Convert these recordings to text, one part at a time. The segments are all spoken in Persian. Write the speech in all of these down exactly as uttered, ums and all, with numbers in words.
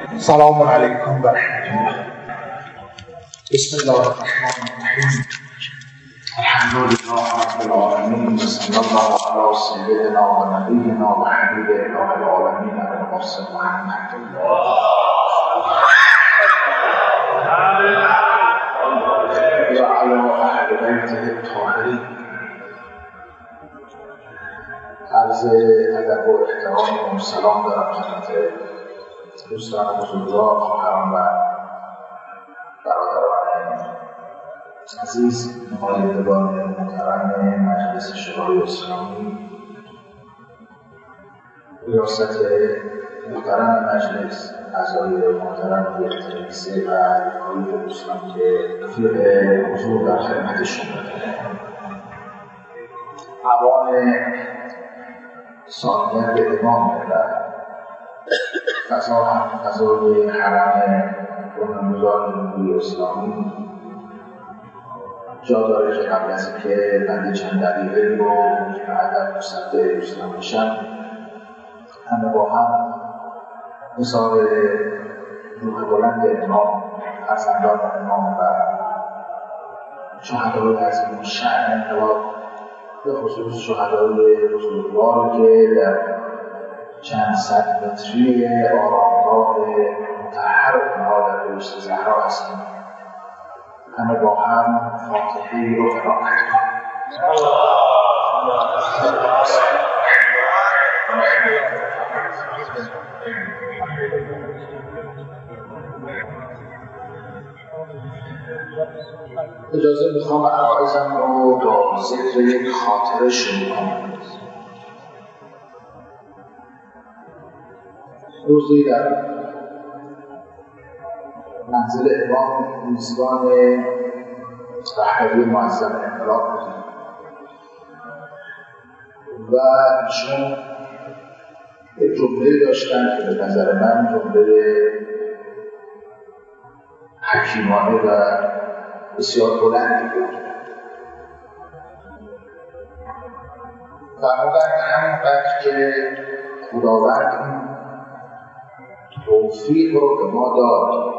سلام علیکم و رحمت الله. بسم الله الرحمن الرحیم. الحمدلله رب العالمین و صلی الله علی سیدنا و نبینا و حبیب اله العالمین المرسل محمد و علی اهل بیته الطاهرین. عرض ادب و احترام و سلام دارم خدمت دوستان بزرگوار، خواهران و برادران عزیز، نمایندگان محترم مجلس شورای اسلامی، ریاست محترم مجلس، اعضای محترم هیئت رئیسه و همه دوستان که رفیق حضور در خدمت شما. اوان ثانیت امام و فضا هم فضای حرم بنیانگذار جمهوری اسلامی جا داره که قبل از اینکه بنده چند دقیقه رو ادب مصدق دوستان بشم، همه با هم مثال روح بلند امام، فرزندان امام و شهدای عظیم الشأن انقلاب، به خصوص شهدای بزرگوار که در چند صد متری آرامگاه مطهر اونها در بهشت زهرا هستیم، همه با هم فاتحه‌ای رو قرائت کنیم. اجازه میخوام عرایزم رو با ذکر یک خاطره شروع کنم. روزی در منزل امام میزبان رهبری معظم انقلاب بودیم و ایشون یک جمله داشتن که به نظر من جمله حکیمانه و بسیار بلندی بود. فرمودن همونقدر که خداوند این توفیق رو به ما داد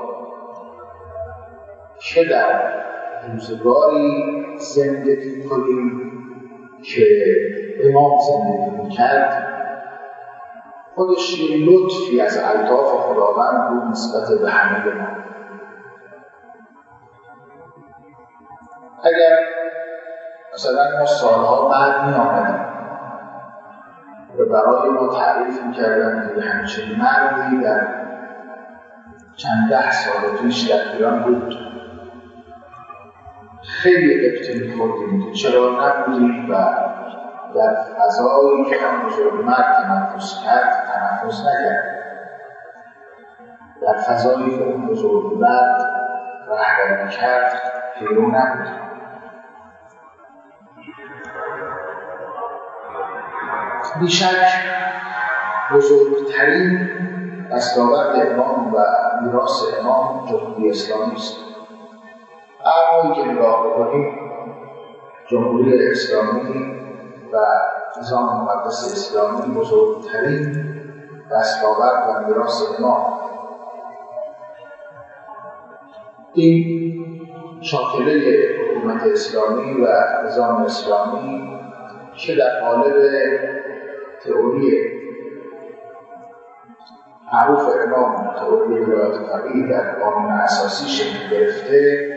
که در روزگاری زندگی کنیم که امام زندگی می‌کرد، خودش یه لطفی از الطاف خداوند بود نسبت به همه ما. اگر مثلا ما سالها بعد می آمدیم و برای ما تعریف می‌کردن که همچنین مردی در چند ده سال پیش در ایران بود، خیلی ابتل می‌خوردیم که چرا نبودیم و در فضایی که هم بزرگمرد تنفس کرد تنفس نکرد، در فضایی که اون بزرگمرد رهبری کرد پیرو نبودیم. بیشک بزرگترین دستاورد امام و میراث امام جمهوری اسلامی است. هر که نگاه بکنیم جمهوری اسلامی و نظام مقدس اسلامی بزرگترین دستاورد و میراث امام. این شاکله حکومت اسلامی و نظام اسلامی که در قالب تئوری معروف امام، تئوری ولایت فقیه در قانون اساسی شکل گرفته،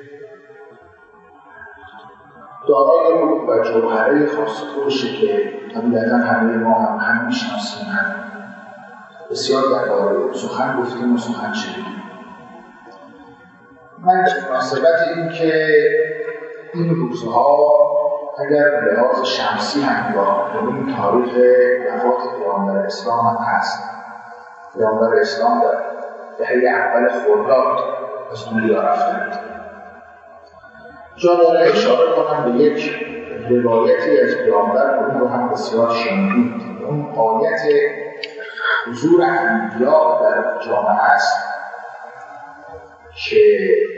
دارای روح و جوهره خاص خودشه که طبیعتاً همه ما هم هم میشناسیم، هم بسیار درباره سخن گفتیم و سخن شنیدیم. من به مناسبت این که این روزها اگر به لحاظ شمسی هم نگاه کنیم تاریخ وفات پیامبر اسلام هم هست. پیامبر اسلام در دهه اول خرداد از دنیا رفتند. جا داره اشاره کنم به یک روایتی از پیامبر، اون رو هم بسیار شنیدید. اون آیت حضور انبیا در جامعه است که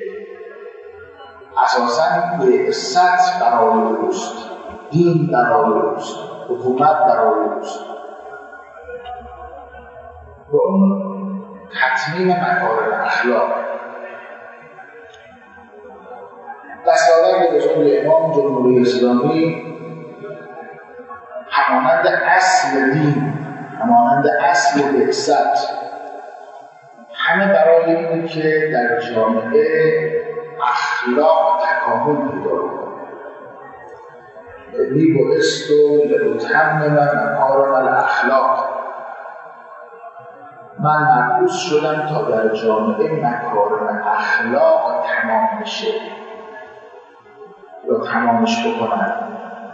اساساً به عزت برای اوست، دین برای اوست، حکومت برای اوست. و اون تطمیم مکارم اخلاق. دستاورد بزرگ امام جمهوری اسلامی همانند اصل دین، همانند اصل بعثت، همه برای اینه که در جامعه اخلاق تکامل پیدا کنه. بعثت لأتمم مکارم الاخلاق، من مبعوث شدم تا در جامعه مکارم اخلاق تمام بشه یا تمامش بکنم.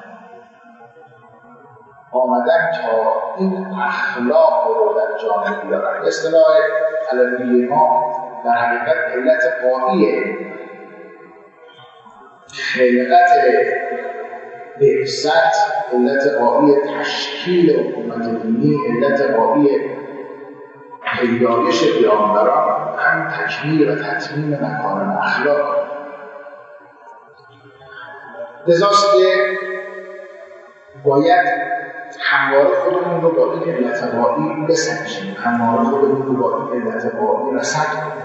آمدن تا این اخلاق رو در جامعه بیارن. اصطلاح علوی ما در حقیقت علت قائیه، خلقت بعثت، علت قائی تشکیل حکومت دینی، علت قائی پیدایش پیامبران هم تکمیل و تطمیم مکارم اخلاق. لذاست که باید همواره خودمون رو با این علت قائی بسنجیم، همواره خودمون رو با این علت قائی رصد کنیم.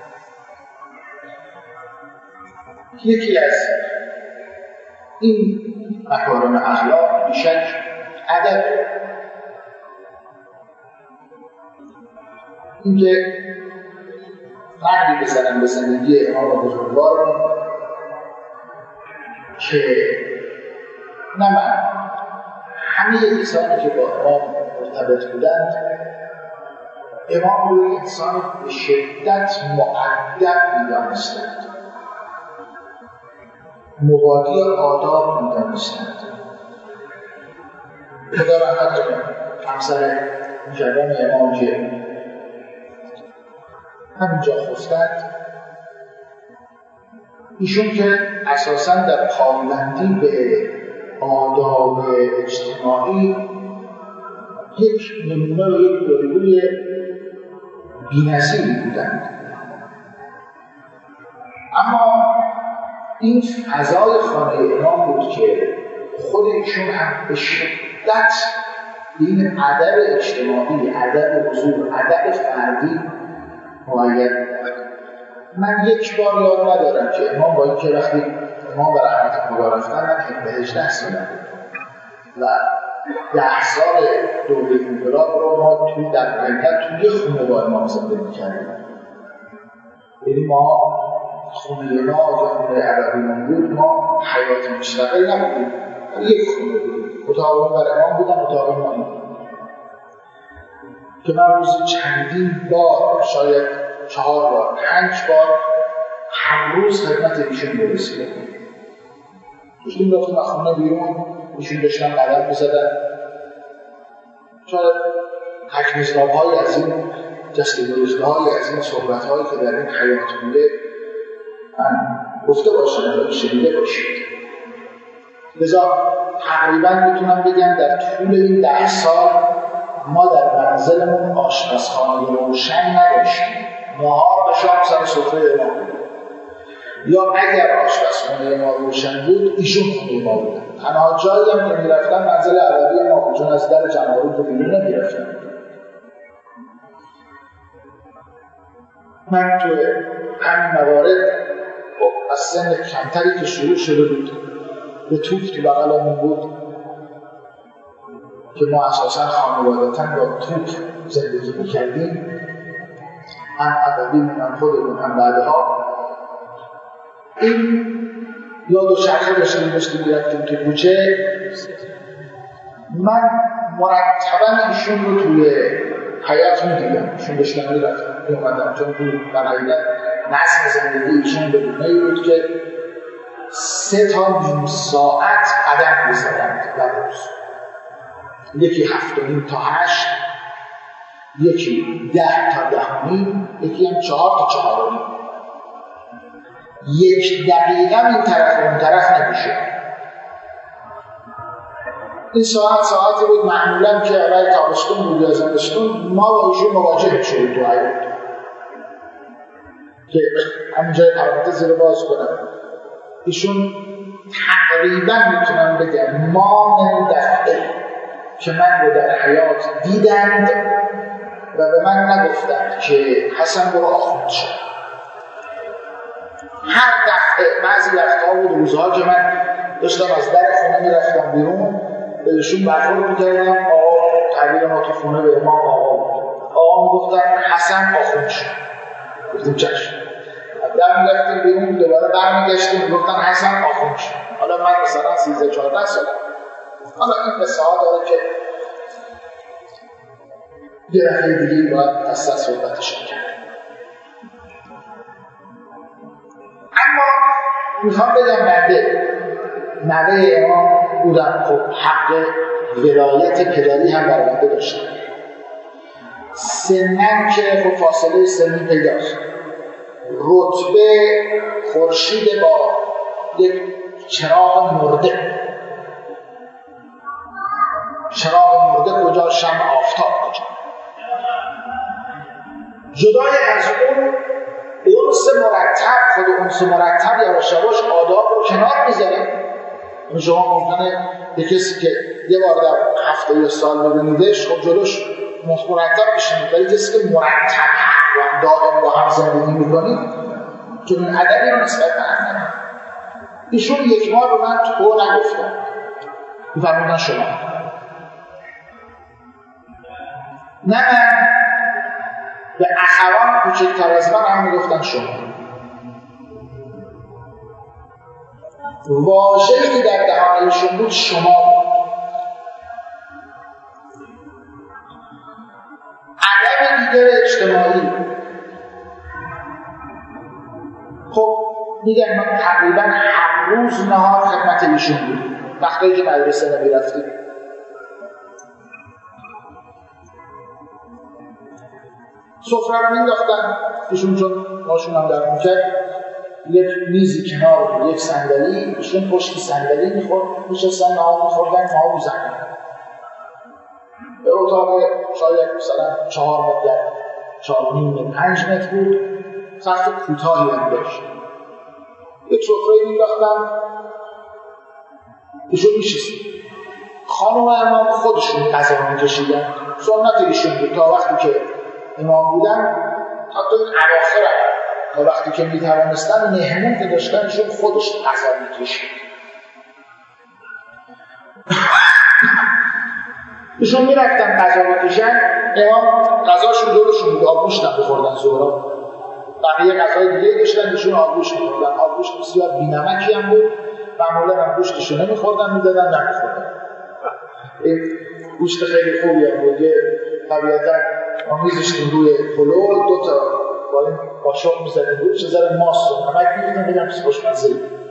یکی از این مکارم اخلاق بیشک ادب، اینکه نقلی بزنم به زندگی امام بزرگوار که نه من، همه کسانی که با امام مرتبط بودند امام رو انسان به شدت مؤدب می‌دانستند، مبادی آداب می‌دانستند. خدا رحمت کنه همسر جوان امام که همینجا خفتند، ایشون که اساساً در پایبندی به آداب اجتماعی یک نمونه و یک الگوی بی‌نظیری بودند، اما این فضای خانه امام بود که خود ایشون هم به شدت این ادب اجتماعی، ادب حضور، ادب فردی معین. من یک بار یاد ندارم که امام با اینکه وقتی امام به رحمت خدا رفتن من به هجده سالم و ده سال دوره انقلاب رو ما توی در حقیقت توی خونه با امام زندگی کردیم. یعنی ما خونه ما یا خونه عربیمون بود، ما حیات مستقل نبودیم، یک خونه بودیم، اتاق بر امام بودن، اتاق ما این که من روزی چندین بار، شاید چهار بار، پنج بار هر روز خدمت ایشون برسیدم. ایشون رفتم از خونه بیرون، ایشون داشتن قدم می‌زدن، شاید تکنیزنامه‌های از این جستگریزنامه‌های از این صحبت‌هایی که در این حیات بوده من گفته باشم و شنیده باشید. لذا تقریبا میتونم بگم در طول این ده سال ما در منزلمون آشپزخانه روشن نداشتیم. نهار و شام سر سفره ما بود، یا اگر آشپزخانه ما روشن بود ایشون خونه ما بود. تنها جایی هم که میرفتن منزل عربی ما بود، چون از در جمهوری رو بیرون نمیرفتن. من توی همین موارد از سن کمتری که شروع شده بود به توپ تو بغلمون بود که ما اساساً خانوادتا با توپ زندگی میکردیم، هم عقبیم هم خودمون هم بعدها. این یا دو شرخه داشتیم داشتیم میرفتیم تو کوچه، من مرتباً ایشون رو توی حیات میدیدم، ایشون داشتن میرفتم میومدم، چون تو در حقیقت نظم زندگی ایشون به گونه‌ای بود که سه تا نیم ساعت قدم می‌زدند در روز، یکی هفت و نیم تا هشت، یکی ده تا ده و نیم، یکی هم چهار تا چهار و نیم. یک دقیقه این طرف و اون طرف نمیشه. این ساعت ساعتی بود معمولا که اول تابستون بود یا زمستون ما با ایشون مواجه شدیم تو حیات، که همینجای پرانتز رو باز کنم. ایشون تقریبا میتونم بگم ما این دفعه که من رو در حیات دیدند و به من نگفتند که حسن برو آخوند شد. هر دفعه بعضی وقتها بود روزها که من داشتم از در خونه میرفتم بیرون بهشون برخورد میکردم، آقا تعبیر ما تو خونه به امام آقا بود، آقا میگفتن حسن آخوند شد، گفتیم چشم. در میرفتیم بیرون دوباره برمیگشتیم میگفتن حسن آخوند شد. حالا من مثلا سیزده چهارده سالم، حالا این قصه ها داره که یه رفعه دیگه باید از سر صحبتشون کرد. اما میخوام بگم بنده نوه امام بودم، خب حق ولایت پدری هم بر بنده داشتم. سنن که خب فاصله سنی پیداست، رتبه خورشید با یک چراغ مرده، چراغ مرده کجا؟ شمع آفتاب کجا؟ جدای از اون انس مرتب، خود انس مرتب یواش یواش آداب رو کنار میذاره. شما ممکنه یه کسی که یه بار در هفته یا سال ببینیدش خب جلوش مرتب بشینید، ولی کسی که مرتب و دائم با هم زندگی میکنید چون این ادبی رو نسبت به هم نداره. ایشون یک بار به من تو نگفتن، میفرمودن شما، نه من به اخوان کوچکتر از من هم میگفتن شما. واژه‌ای که در دهانشون بود شما بود. ادب دیگر اجتماعی. خب میگن من تقریبا هر روز نهار خدمت ایشون بود وقتی که مدرسه نمیرفتیم. سفره رو مینداختن ایشون، چون ماشون هم در میکرد، یک میزی کنار بود، یک صندلی، ایشون پشت صندلی میخورد، میشستن نهار میخوردن، ما رو زنگ به اتاق شاید مثلا چهار متر چهار نیم پنج متر بود، سقف کوتاهی هم داشت. یک سفره مینداختن ایشون میشستن، خانم امام خودشون غذا میکشیدن، سنت ایشون بود تا وقتی که امام بودن، حتی این اواخر تا وقتی که میتوانستن مهمون که داشتن ایشون خودش غذا میکشید. ایشون میرفتن غذا میکشن، امام غذاشون جلوشون بود، آبگوشت هم بخوردن ظهرا، بقیه غذای دیگه داشتن ایشون آبگوشت میخوردن. آبگوشت بسیار بی‌نمکی هم بود، معمولا هم گوشتشو نمیخوردن، میدادن نمیخوردن. این گوشت خیلی خوبی هم بود، طبیعتا ما میذاشتیم روی پلو، دو تا با این قاشق میزدیم روی، چه ذره ماست و نمک می‌ریختیم بگم چیز خوشمزه.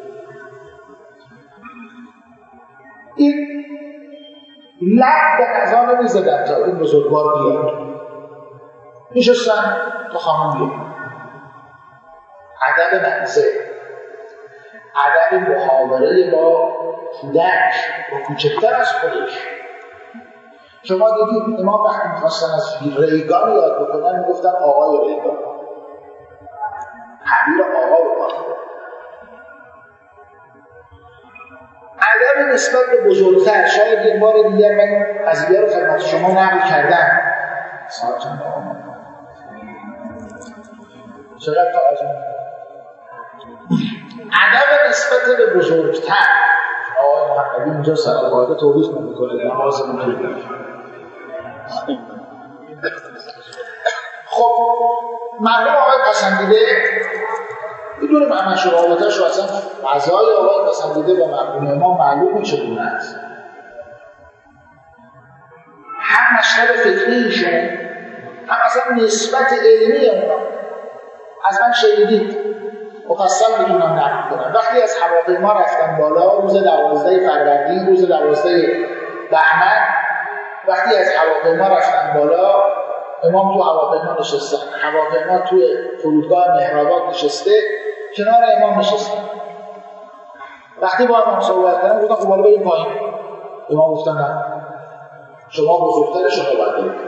این لب به غذا نمیزدن تا این بزرگوار بیاد، میشستن تا خانم بیاد. ادب منزل، ادب محاوره با کودک، با کوچکتر از خودش. شما دیدید امام وقتی میخواستن از ریگان یاد بکنن میگفتن آقای ریگان، تعبیر آقا رو باید. ادب نسبت به بزرگتر، شاید یک بار دیگر من از دیگر رو خدمت شما نقل کردم. ساعت چند آقا چقدر تا از اون ادب نسبت به بزرگتر. آقای محمدی اینجا سرقاعده توبیخ نمیکنه، نماز میکنه. خب مردم آقای پسندیده میدونیم همه شرابتش رو، اصلا غذای آقای پسندیده و مرحوم امام معلومه چگونه است. هم مشرب فکریشون، هم اصلا نسبت علمی اونا. از من شنیدید مفصل میتونم نقل کنم. وقتی از هواپیما رفتن بالا روز دوازده فروردین، روز دوازده بهمن، وقتی از هواپیما رفتن بالا، امام تو هواپیما نشستن، هواپیما توی فرودگاه مهرآباد نشسته، کنار امام نشستن. وقتی با امام صحبت کردن گفتن خب بالا بریم پایین. امام گفتن نه، شما بزرگتر، شما باید برید.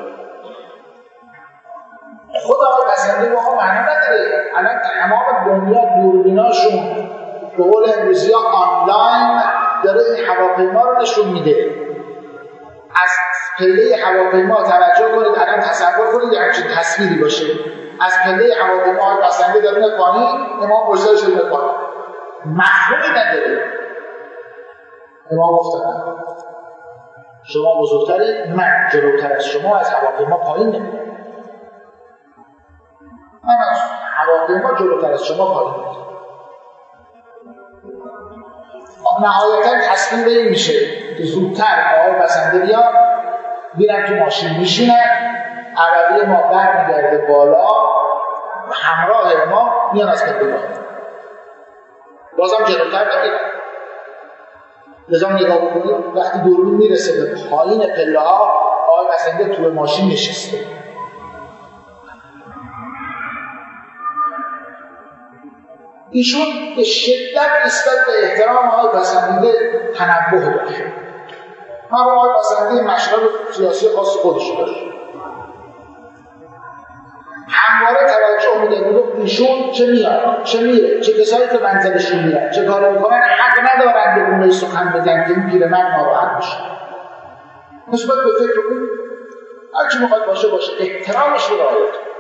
خود آقای پسندی با ما معنا نداره. الان تمام دنیا دوربیناشون به قول امروزی ها آنلاین داره این هواپیما رو نشون میده. از پله هواپیما توجه کنید، الان تصور کنید یه همچین تصویری باشه، از پله هواپیما بسنده داره میاد پایین، امام پشتش میاد پایین، مفهومی نداره. امام گفتن شما بزرگتری، من جلوتر از شما از هواپیما پایین نمیام، من از هواپیما جلوتر از شما پایین نمیام. نهایتا تصمیم به این میشه که زودتر آقای بسنده بیاد، بیرن تو ماشین میشینن، عربی ما برمیگرده بالا، همراه ما میان از پله بالا، بازم جلوتر نمیرن. لذا نگاه بکنید وقتی دوربین میرسه به پایین پله ها، آقای بسنده تو ماشین نشسته. ایشون به شدت نسبت به احترام آقای بسنده تنبه داشت. ما آقای بسنده مشرب سیاسی خاص خودش داشت، همواره توجه میده، میگه ایشون چه میاد، چه میره، چه کسایی که منزلشون میرن، چه کارا میکنن، حق ندارن به اونایی سخن بگن که این پیرمرد ناراحت بشه. نسبت به فکر اون هر چی میخواد باشه باشه، احترامش رو رعایت کنه.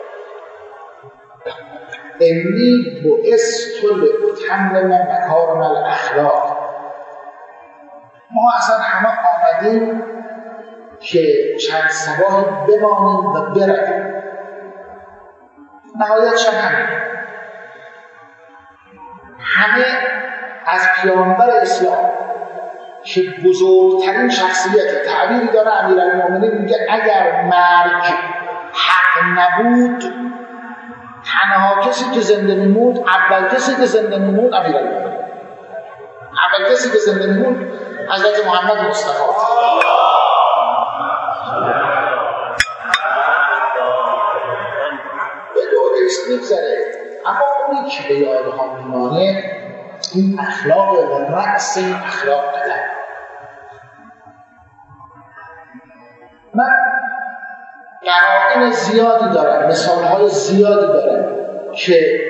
انی بعثت لأتمم مکارم الاخلاق. ما اصلا همه آمدیم که چند صباحی بمانیم و برویم، نهایتش هم همین. همه از پیامبر اسلام که بزرگترین شخصیت، تعبیری داره امیرالمومنین میگه اگر مرگ حق نبود، تنها کسی که زنده میموند، اول کسی که زنده میموند امیرالمومنین، اول کسی که زنده میموند حضرت محمد مصطفی. به دوره است میگذره، اما اونی که به یادها میمانه این اخلاق و رأس این اخلاق نداره. من قرائن زیادی دارم، مثالهای زیادی دارم که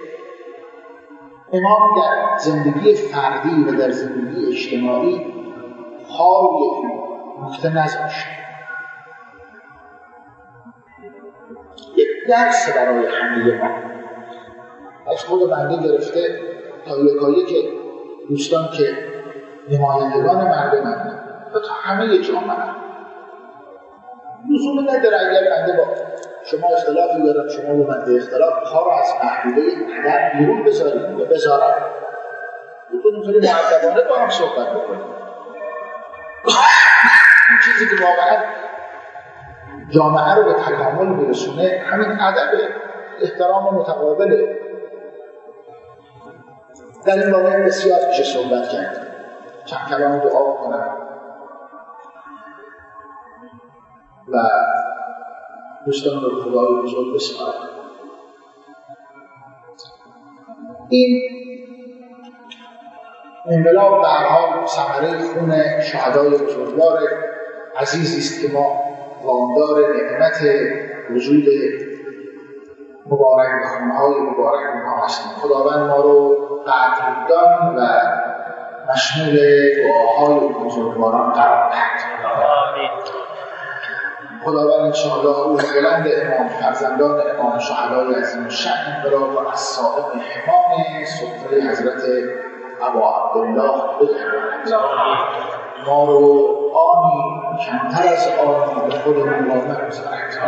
امام در زندگی فردی و در زندگی اجتماعی پا روی نکته نذاشت. یک درس برای همه ما، از خود بنده گرفته تا یکایی که دوستان که نمایندگان مردمند و تا همه جامعه، لزومی نداره اگر بنده با شما اختلافی دارم، شما با بنده اختلاف، پا رو از محدوده ادب بیرون بذاریم یا بذارم، بکنیم خیلی مؤدبانه با هم صحبت بکنیم. این چیزی که واقعا جامعه رو به تکامل میرسونه همین ادب، احترام متقابله. در این باره بسیار میشه صحبت کرد. چند کلام دعا کنم و دوستان رو خدای بزرگ بسپارم. این انقلاب به هر حال ثمره خون شهدای بزرگوار عزیزی است که ما وامدار نعمت وجود مبارک و خونهای مبارک ما هستیم. خداوند ما رو قدردان و مشمول دعاهای بزرگواران قرار دهد. خداوند انشاءالله روح بلند امام، فرزندان امام شهدای عظیم الشأن انقلاب و از صاحب حمام سفره حضرت ابا عبدالله بگرداند. ما رو آنی کمتر از آنی به خودمون را نگذارد.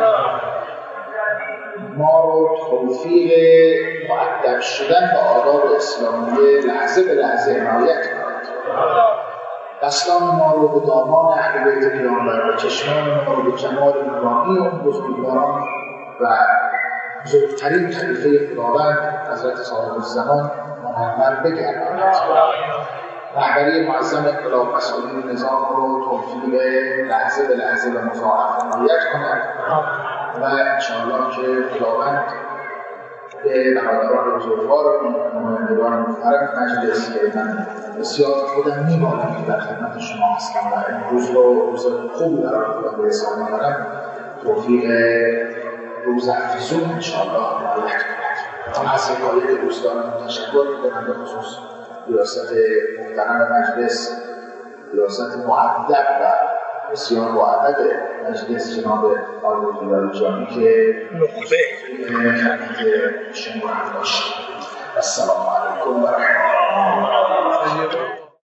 ما رو توفیق مؤدب شدن به آداب اسلامی لحظه به لحظه عنایت کند. دستان ما رو به دامان اهل بیت پیامبر و چشمان ما رو به جمال نورانی و بزرگواران و بزرگترین خلیفه خداوند حضرت صاحب الزمان محمد بگرداند. رهبری معظم انقلاب مسئولین نظام رو توفیق لحظه به لحظه و مضاعف عنایت کند و انشاءالله که خداوند به برادران بزرگوار نمایندگان محترم مجلس که من بسیار خودم می‌مانم که در خدمت شما هستم و امروز رو روز خوبی برای خودم به حساب می‌برم، توفیق روز افزون انشاءالله عنایت کند. از حکایت دوستانم تشکر می‌کنم، به خصوص ریاست محترم مجلس، ریاست مؤدب و بسیار معدد مجلس جناب آقای لاریجانی که نخبه خدمت شما داشت. السلام علیکم و رحمت الله.